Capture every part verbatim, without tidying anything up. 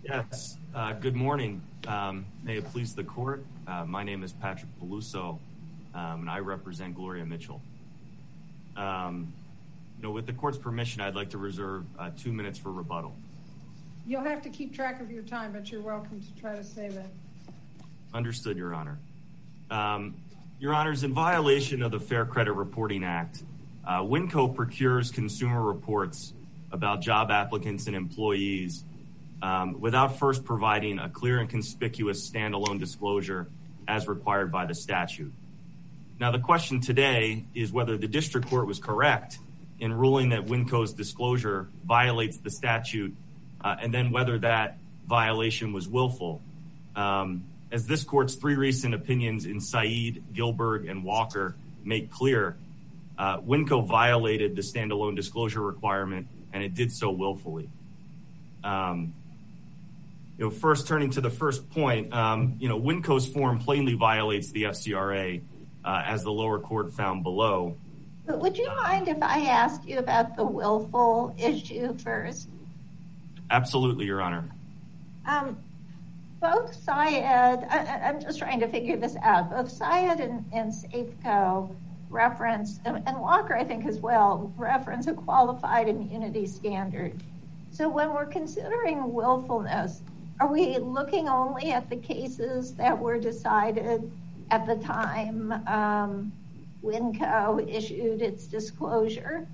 Yes, uh, good morning. Um, may it please the court. Uh, my name is Patrick Peluso, um, and I represent Gloria Mitchell. Um, you know, with the court's permission, I'd like to reserve uh, two minutes for rebuttal. You'll have to keep track of your time, but you're welcome to try to save it. Understood, Your Honor. Um, Your Honors, in violation of the Fair Credit Reporting Act, uh, Winco procures consumer reports about job applicants and employees um, without first providing a clear and conspicuous standalone disclosure as required by the statute. Now, the question today is whether the district court was correct in ruling that Winco's disclosure violates the statute, uh, and then whether that violation was willful. Um, as this court's three recent opinions in Said, Gilberg, and Walker make clear, uh, Winco violated the standalone disclosure requirement, and it did so willfully. Um, you know, first turning to the first point, um, you know, Winco's form plainly violates the F C R A, uh, as the lower court found below. But would you mind if I asked you about the willful issue first? Absolutely, Your Honor. Um, both Syed, I, I'm just trying to figure this out, both Syed and, and Safeco reference, and, and Walker, I think as well, reference a qualified immunity standard. So when we're considering willfulness, are we looking only at the cases that were decided at the time um, Winco issued its disclosure?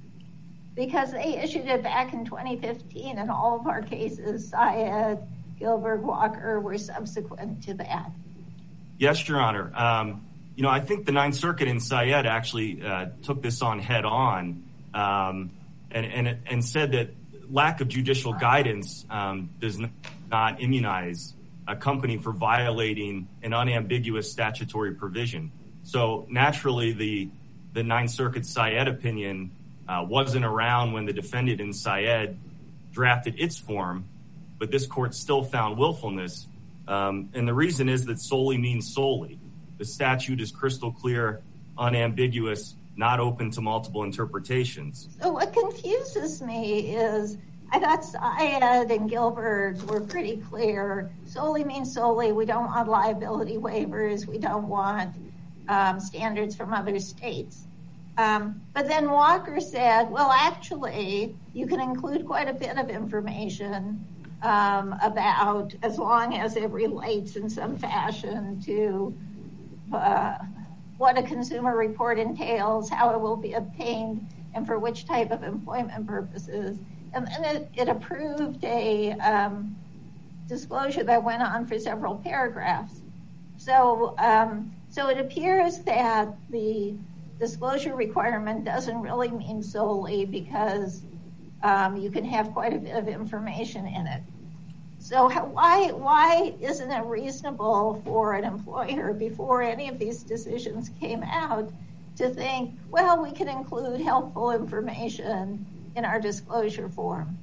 Because they issued it back in twenty fifteen, and all of our cases, Syed, Gilbert, Walker, were subsequent to that. Yes, Your Honor. Um, you know, I think the Ninth Circuit in Syed actually uh, took this on head on um, and, and, and said that lack of judicial guidance um, does not immunize a company for violating an unambiguous statutory provision. So naturally, the the Ninth Circuit Syed opinion uh, wasn't around when the defendant in Syed drafted its form, but this court still found willfulness. Um, and the reason is that solely means solely. The statute is crystal clear, unambiguous, not open to multiple interpretations. So what confuses me is I thought Syed and Gilbert were pretty clear. Solely means solely. We don't want liability waivers. We don't want um, standards from other states. Um, but then Walker said, well, actually, you can include quite a bit of information um, about, as long as it relates in some fashion to uh, what a consumer report entails, how it will be obtained, and for which type of employment purposes. And then it, it approved a um, disclosure that went on for several paragraphs. So, um, so it appears that the disclosure requirement doesn't really mean solely, because um, you can have quite a bit of information in it. So how, why why isn't it reasonable for an employer, before any of these decisions came out, to think, well, we can include helpful information in our disclosure form?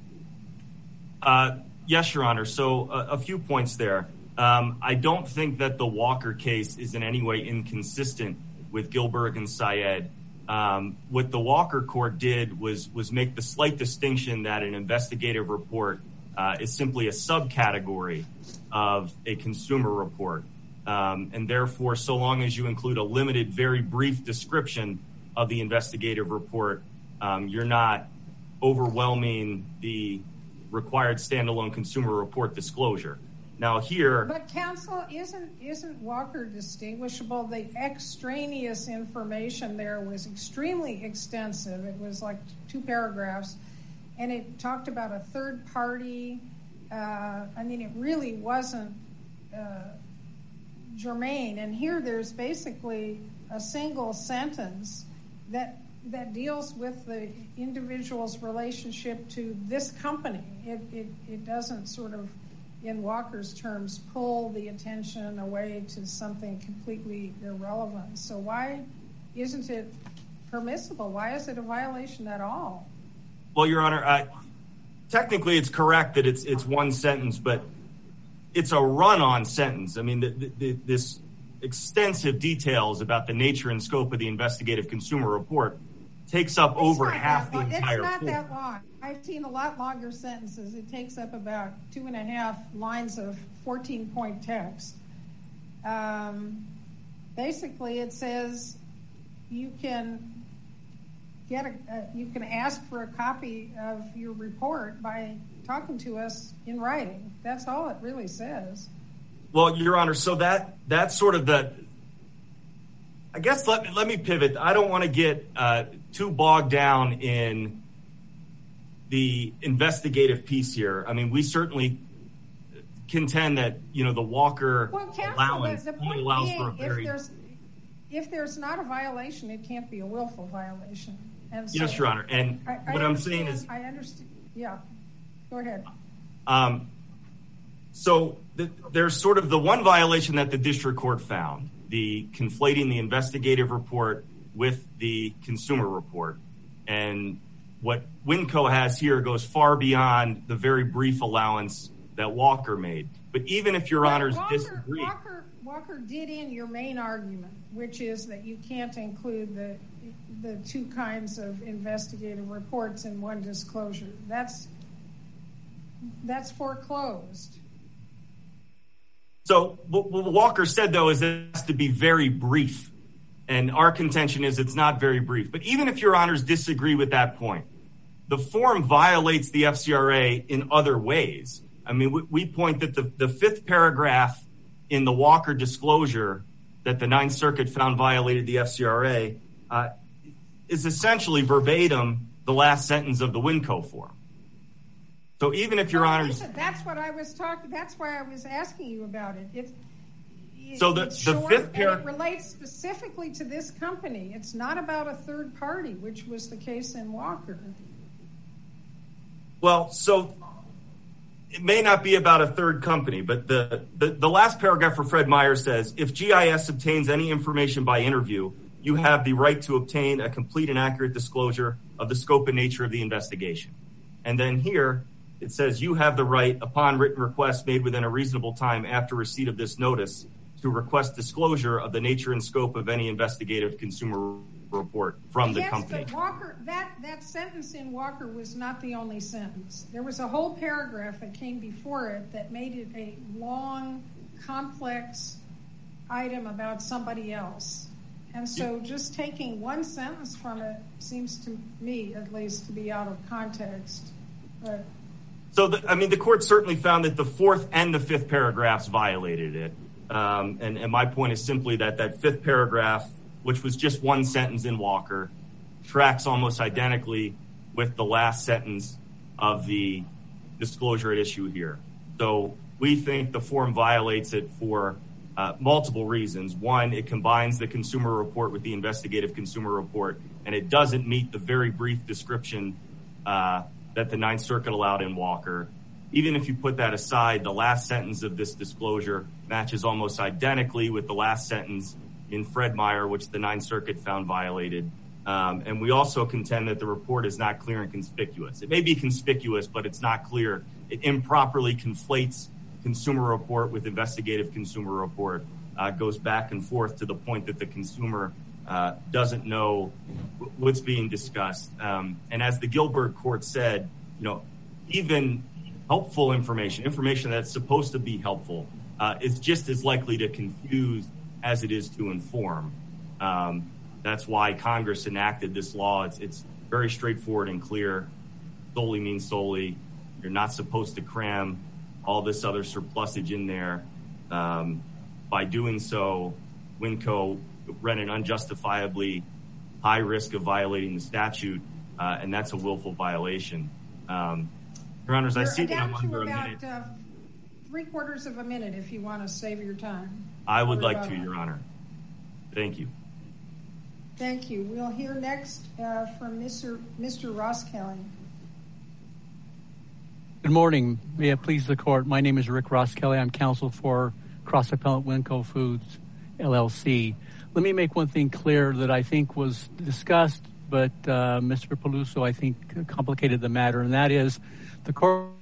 Uh, yes, Your Honor. So uh, a few points there. Um, I don't think that the Walker case is in any way inconsistent with Gilbert and Syed. Um, what the Walker court did was was make the slight distinction that an investigative report uh, is simply a subcategory of a consumer report. Um, and therefore, so long as you include a limited, very brief description of the investigative report, um, you're not overwhelming the required standalone consumer report disclosure. Now here... But counsel, isn't isn't Walker distinguishable? The extraneous information there was extremely extensive. It was like two paragraphs, and it talked about a third party. Uh, I mean, it really wasn't uh, germane. And here there's basically a single sentence that that deals with the individual's relationship to this company. It, it, it doesn't sort of, in Walker's terms, pull the attention away to something completely irrelevant. So why isn't it permissible? Why is it a violation at all? Well, Your Honor, uh, technically it's correct that it's it's one sentence, but it's a run-on sentence. I mean, the, the, the, this extensive details about the nature and scope of the investigative consumer report takes up it's over half the long. entire It's not form. that long. I've seen a lot longer sentences. It takes up about two and a half lines of fourteen point text. Um, basically, it says you can get a, uh, you can ask for a copy of your report by talking to us in writing. That's all it really says. Well, Your Honor, so that that's sort of the. I guess let let me pivot. I don't want to get uh, too bogged down in the investigative piece here. I mean, we certainly contend that, you know, the Walker well, counsel, allowance the, the point allows being, for a very... If there's, if there's not a violation, it can't be a willful violation. And so yes, Your Honor. And I, I what I'm saying is... I understand. Yeah. Go ahead. Um, so the, there's sort of the one violation that the district court found, the conflating the investigative report with the consumer report. And what Winco has here goes far beyond the very brief allowance that Walker made. But even if Your well, Honors Walker, disagree... Walker, Walker did in your main argument, which is that you can't include the the two kinds of investigative reports in one disclosure. That's that's foreclosed. So what Walker said, though, is it has to be very brief. And our contention is it's not very brief. But even if Your Honors disagree with that point, the form violates the F C R A in other ways. I mean, we, we point that the, the fifth paragraph in the Walker disclosure that the Ninth Circuit found violated the F C R A uh, is essentially verbatim the last sentence of the Winco form. So even if Your well, Honors... Listen, that's what I was talking... That's why I was asking you about it. It's, so the, it's the short, fifth paragraph... It relates specifically to this company. It's not about a third party, which was the case in Walker. Well, so it may not be about a third company, but the, the, the last paragraph for Fred Meyer says, if G I S obtains any information by interview, you have the right to obtain a complete and accurate disclosure of the scope and nature of the investigation. And then here it says you have the right, upon written request made within a reasonable time after receipt of this notice, to request disclosure of the nature and scope of any investigative consumer report from the yes, company. But Walker, that, that sentence in Walker was not the only sentence. There was a whole paragraph that came before it that made it a long, complex item about somebody else. And so just taking one sentence from it seems to me, at least, to be out of context. But So, the, I mean, the court certainly found that the fourth and the fifth paragraphs violated it. Um, and, and my point is simply that that fifth paragraph, which was just one sentence in Walker, tracks almost identically with the last sentence of the disclosure at issue here. So we think the form violates it for uh, multiple reasons. One, it combines the consumer report with the investigative consumer report, and it doesn't meet the very brief description uh, that the Ninth Circuit allowed in Walker. Even if you put that aside, the last sentence of this disclosure matches almost identically with the last sentence in Fred Meyer, which the Ninth Circuit found violated. Um, and we also contend that the report is not clear and conspicuous. It may be conspicuous, but it's not clear. It improperly conflates consumer report with investigative consumer report, uh, goes back and forth to the point that the consumer uh, doesn't know what's being discussed. Um, and as the Gilbert court said, you know, even helpful information, information that's supposed to be helpful, uh, is just as likely to confuse as it is to inform. Um, that's why Congress enacted this law. It's, it's very straightforward and clear. Solely means solely. You're not supposed to cram all this other surplusage in there. Um, by doing so, Winco ran an unjustifiably high risk of violating the statute, uh, and that's a willful violation. Um, Your Honors, I see that I'm under a minute. Uh, three quarters of a minute if you want to save your time. I would like to, Your Honor. Thank you. Thank you. We'll hear next uh, from Mister Mister Ross Kelly. Good morning. May it please the court. My name is Rick Ross Kelly. I'm counsel for Cross Appellant Winco Foods, L L C. Let me make one thing clear that I think was discussed, but uh, Mister Peluso, I think, complicated the matter, and that is the court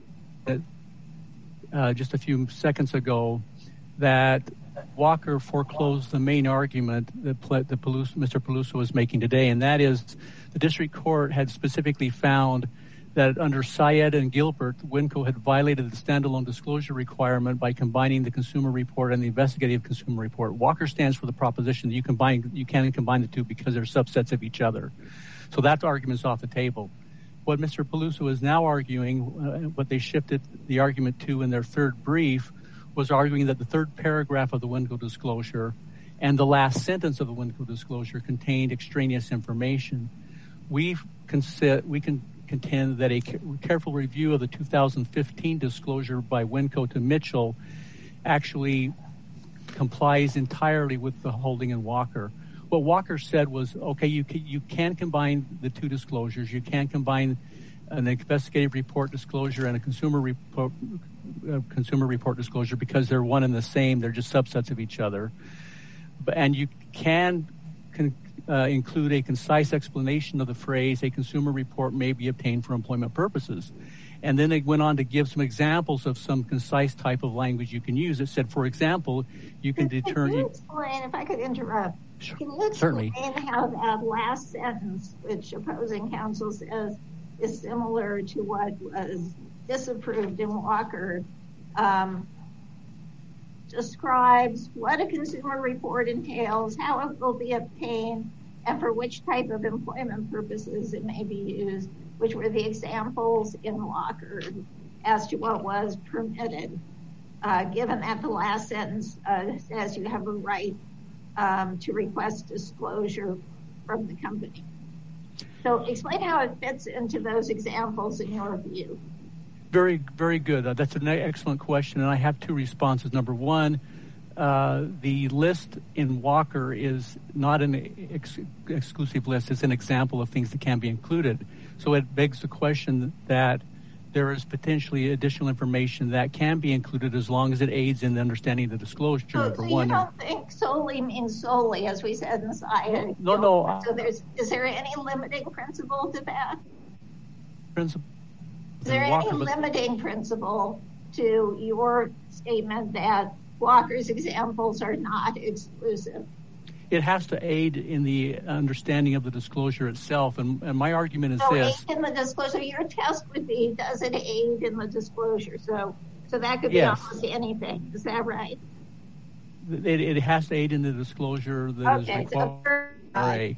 uh, just a few seconds ago that Walker foreclosed the main argument that the Peluso, Mister Peluso was making today, and that is the district court had specifically found that under Syed and Gilbert, Winco had violated the standalone disclosure requirement by combining the consumer report and the investigative consumer report. Walker stands for the proposition that you combine, you can combine the two because they're subsets of each other. So that argument's off the table. What Mister Peluso is now arguing, uh, what they shifted the argument to in their third brief, was arguing that the third paragraph of the Winco disclosure and the last sentence of the Winco disclosure contained extraneous information. We consi- we can contend that a careful review of the two thousand fifteen disclosure by Winco to Mitchell actually complies entirely with the holding in Walker. What Walker said was, okay, you can, you can combine the two disclosures. You can combine an investigative report disclosure and a consumer report, uh, consumer report disclosure because they're one and the same. They're just subsets of each other. But, and you can, can uh, include a concise explanation of the phrase, a consumer report may be obtained for employment purposes. And then they went on to give some examples of some concise type of language you can use. It said, for example, you can determine... Can you explain, if I could interrupt, Sure. Can you explain Certainly. how that last sentence, which opposing counsel says is similar to what was disapproved in Walker, um, describes what a consumer report entails, how it will be obtained, and for which type of employment purposes it may be used, which were the examples in Walker as to what was permitted, uh, given that the last sentence uh, says you have a right Um, to request disclosure from the company. So explain how it fits into those examples in your view. Very, very good. Uh, that's an excellent question, and I have two responses. Number one, uh, the list in Walker is not an ex- exclusive list. It's an example of things that can be included. So it begs the question that there is potentially additional information that can be included as long as it aids in the understanding of the disclosure. So, number so one. you don't think solely means solely, as we said in Syed? No, no. So there's, is there any limiting principle to that? Principle. Is there Walker, any but- limiting principle to your statement that Walker's examples are not exclusive? It has to aid in the understanding of the disclosure itself. And, and my argument is So this. aid in the disclosure, your test would be, does it aid in the disclosure? So so that could be Yes. almost anything. Is that right? It, it has to aid in the disclosure that Okay, is so required.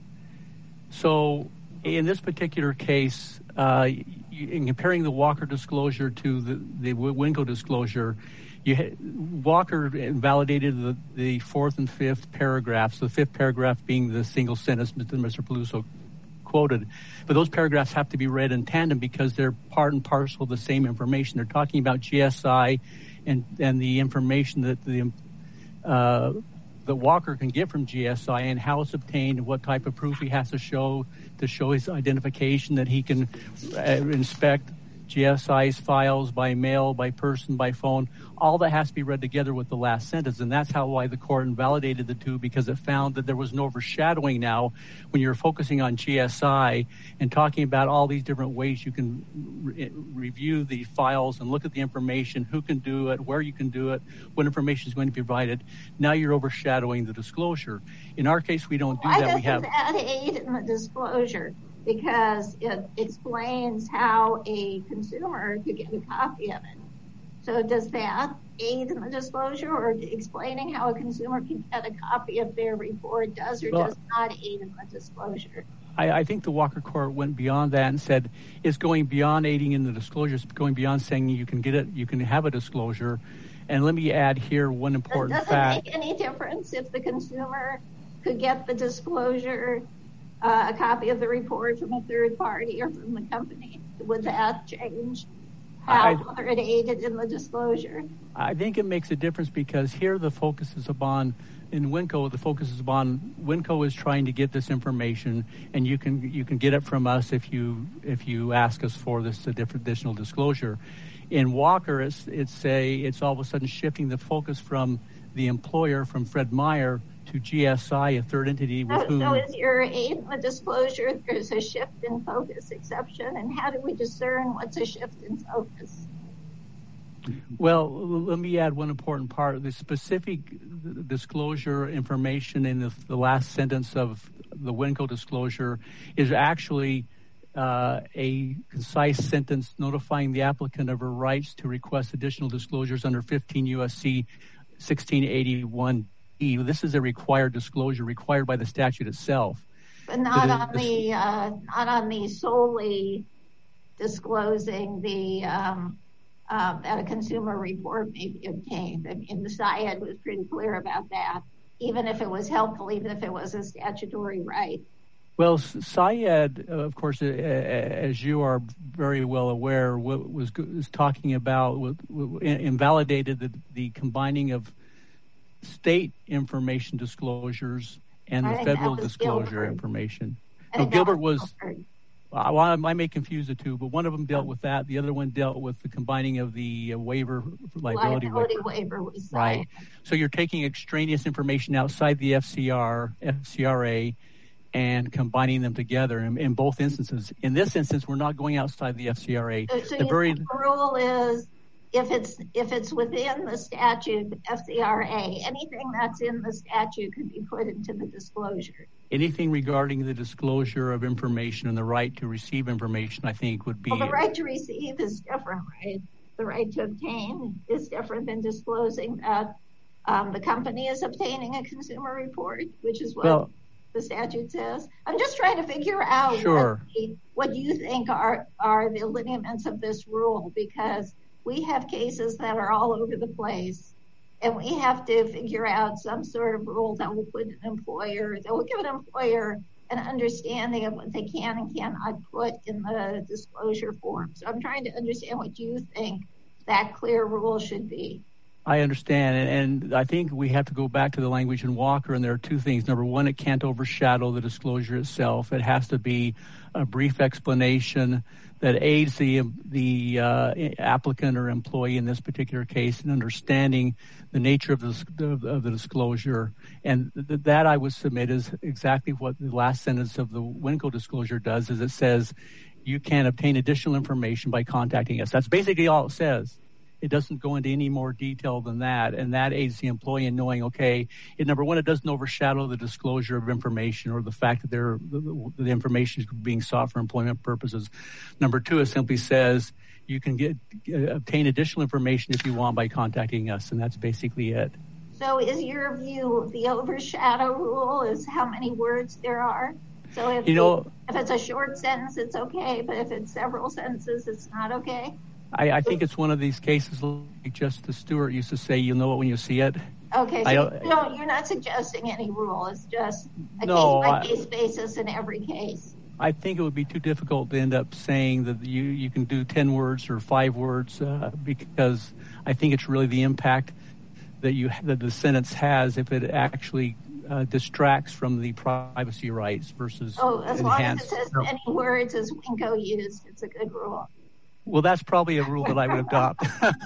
So in this particular case, uh, you, in comparing the Walker disclosure to the, the Winco disclosure, You ha- Walker invalidated the, the fourth and fifth paragraphs, the fifth paragraph being the single sentence that Mister Peluso quoted. But those paragraphs have to be read in tandem because they're part and parcel of the same information. They're talking about G S I and, and the information that the uh, that Walker can get from G S I and how it's obtained and what type of proof he has to show to show his identification, that he can uh, inspect G S I's files by mail, by person, by phone. All that has to be read together with the last sentence, and that's how why the court invalidated the two, because it found that there was no overshadowing now when you're focusing on G S I and talking about all these different ways you can re- review the files and look at the information, who can do it, where you can do it, what information is going to be provided. Now you're overshadowing the disclosure. In our case, we don't do Why that. We have doesn't that aid in the disclosure? Because it explains how a consumer could get a copy of it. So does that aid in the disclosure, or explaining how a consumer can get a copy of their report does or Well, does not aid in the disclosure? I, I think the Walker court went beyond that and said it's going beyond aiding in the disclosure. It's going beyond saying you can get it, you can have a disclosure. And let me add here one important does fact. Does it make any difference if the consumer could get the disclosure, uh, a copy of the report from a third party or from the company? Would that change how whether it aided in the disclosure? I think it makes a difference because here the focus is upon, in Winco, the focus is upon, Winco is trying to get this information, and you can you can get it from us if you if you ask us for this additional disclosure. In Walker, it's it's a it's all of a sudden shifting the focus from the employer, from Fred Meyer, to G S I, a third entity with so, whom... So is your aid in the disclosure, there's a shift in focus exception, and how do we discern what's a shift in focus? Well, let me add one important part. The specific disclosure information in the, the last sentence of the Winco disclosure is actually uh, a concise sentence notifying the applicant of her rights to request additional disclosures under fifteen U S C sixteen eighty-one E. This is a required disclosure required by the statute itself. But not on the uh, not on the solely disclosing the um, uh, that a consumer report may be obtained. I mean, the Syed was pretty clear about that, even if it was helpful, even if it was a statutory right. Well, Syed, of course, as you are very well aware, was, was talking about, invalidated the, the combining of state information disclosures and the federal disclosure Gilbert. information. No, Gilbert was, Gilbert. Well, I may confuse the two, but one of them dealt with that. The other one dealt with the combining of the waiver, liability, liability waiver. waiver was right. So you're taking extraneous information outside the F C R, F C R A, and combining them together in, in both instances. In this instance, we're not going outside the F C R A. So, so the, very... the rule is if it's if it's within the statute, F C R A, anything that's in the statute could be put into the disclosure. Anything regarding the disclosure of information and the right to receive information, I think, would be... Well, the right to receive is different, right? The right to obtain is different than disclosing that um, the company is obtaining a consumer report, which is what... Well, the statute says. I'm just trying to figure out sure. what, what you think are, are the lineaments of this rule, because we have cases that are all over the place, and we have to figure out some sort of rule that will put an employer, that will give an employer an understanding of what they can and cannot put in the disclosure form. So I'm trying to understand what you think that clear rule should be. I understand, and, and I think we have to go back to the language in Walker, and there are two things. Number one, it can't overshadow the disclosure itself. It has to be a brief explanation that aids the the uh, applicant or employee in this particular case in understanding the nature of the, of, of the disclosure. And th- that I would submit is exactly what the last sentence of the Winco disclosure does, is it says you can obtain additional information by contacting us. That's basically all it says. It doesn't go into any more detail than that, and that aids the employee in knowing, okay, it, number one, it doesn't overshadow the disclosure of information or the fact that they're, the, the information is being sought for employment purposes. Number two, it simply says you can get uh, obtain additional information if you want by contacting us, and that's basically it. So is your view the overshadow rule is how many words there are? So if, you know, if it's a short sentence, it's okay, but if it's several sentences, it's not okay? I, I think it's one of these cases like Justice Stewart used to say, you'll know it when you see it. Okay, so you don't, you're not suggesting any rule. It's just a no, case-by-case basis in every case. I think it would be too difficult to end up saying that you, you can do ten words or five words uh, because I think it's really the impact that you that the sentence has if it actually uh, distracts from the privacy rights versus Oh, as enhanced. long as it says no. many words as Winco used, it's a good rule. Well, that's probably a rule that I would adopt.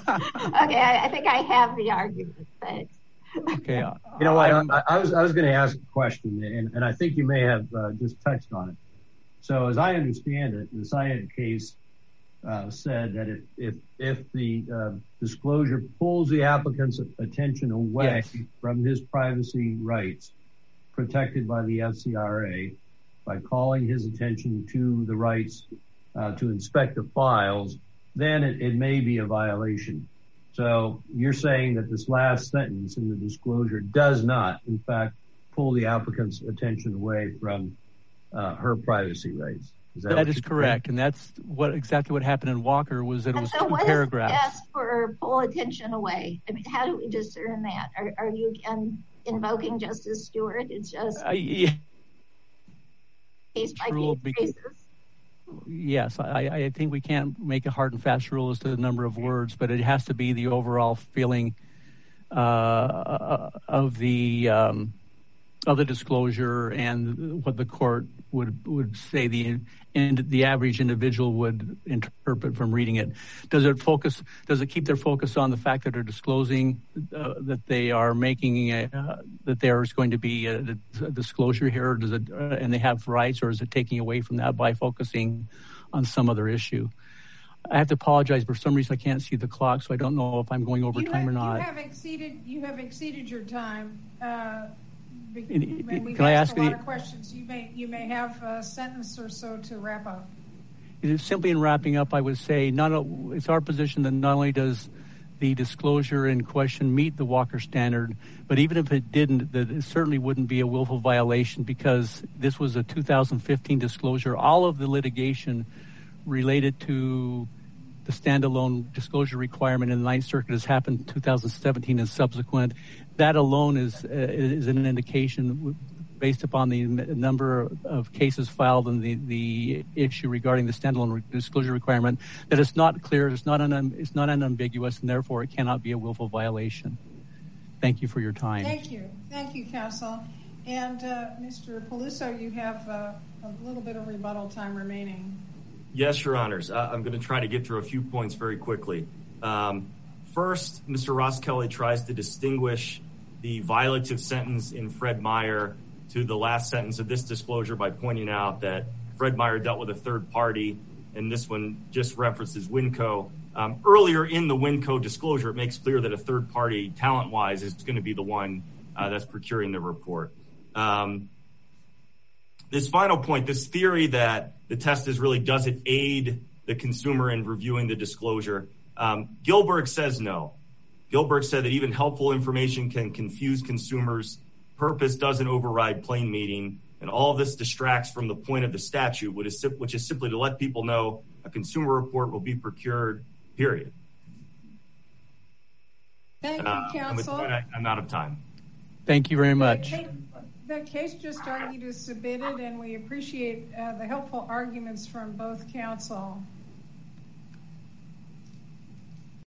Okay, I, I think I have the argument. Thanks. Okay. Uh, you know what? I, I was I was going to ask a question, and, and I think you may have uh, just touched on it. So, as I understand it, the Syed case uh, said that if if if the uh, disclosure pulls the applicant's attention away yes. from his privacy rights protected by the F C R A by calling his attention to the rights Uh, to inspect the files, then it, it may be a violation. So you're saying that this last sentence in the disclosure does not, in fact, pull the applicant's attention away from uh, her privacy rights. Is that that is correct, saying? And that's what exactly what happened in Walker was that it and was so two what paragraphs. Is asked for pull attention away. I mean, how do we discern that? Are, are you again invoking Justice Stewart? It's just uh, yeah. case by case basis. Yes, I, I think we can't make a hard and fast rule as to the number of words, but it has to be the overall feeling uh, of the um, of the disclosure and what the court would would say the and the average individual would interpret from reading it. Does it focus? Does it keep their focus on the fact that they're disclosing uh, that they are making a, uh, that there is going to be a, a disclosure here, or does it uh, and they have rights, or is it taking away from that by focusing on some other issue? I have to apologize. For some reason, I can't see the clock, so I don't know if I'm going over you time have, or not. You have exceeded. You have exceeded your time. Uh, And, we've can I ask a lot the, of questions. You may you may have a sentence or so to wrap up. simply in wrapping up, I would say not it's our position that not only does the disclosure in question meet the Walker standard, but even if it didn't, that it certainly wouldn't be a willful violation because this was a two thousand fifteen disclosure. All of the litigation related to the standalone disclosure requirement in the Ninth Circuit has happened in two thousand seventeen and subsequent. That alone is uh, is an indication based upon the number of cases filed and the, the issue regarding the standalone disclosure requirement that it's not clear, it's not un, it's not unambiguous, and therefore it cannot be a willful violation. Thank you for your time. Thank you. Thank you, counsel. And uh, Mister Peluso, you have uh, a little bit of rebuttal time remaining. Yes, Your Honors. Uh, I'm going to try to get through a few points very quickly. Um, first, Mister Ross Kelly tries to distinguish the violative sentence in Fred Meyer to the last sentence of this disclosure by pointing out that Fred Meyer dealt with a third party, and this one just references Winco. Um, earlier in the Winco disclosure, it makes clear that a third party, talent-wise, is going to be the one uh, that's procuring the report. Um, this final point, this theory that the test is really, does it aid the consumer in reviewing the disclosure? Um, Gilbert says no. Gilbert said that even helpful information can confuse consumers. Purpose doesn't override plain meaning, and all of this distracts from the point of the statute, which is, which is simply to let people know a consumer report will be procured, period. Thank you, uh, counsel. That, I'm out of time. Thank you very much. The case, the case just argued is submitted, and we appreciate uh, the helpful arguments from both counsel.